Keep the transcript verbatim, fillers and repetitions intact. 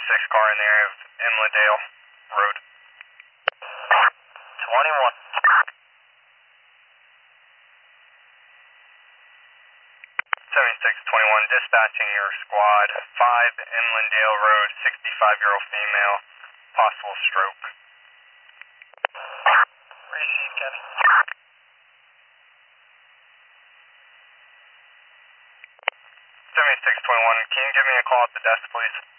seventy-six car in the area of Inlandale Road. twenty-one. seventy-six twenty-one, dispatching your squad, five Inlandale Road, sixty-five-year-old female, possible stroke. Receive, Kevin. seventy-six twenty-one, can you give me a call at the desk, please?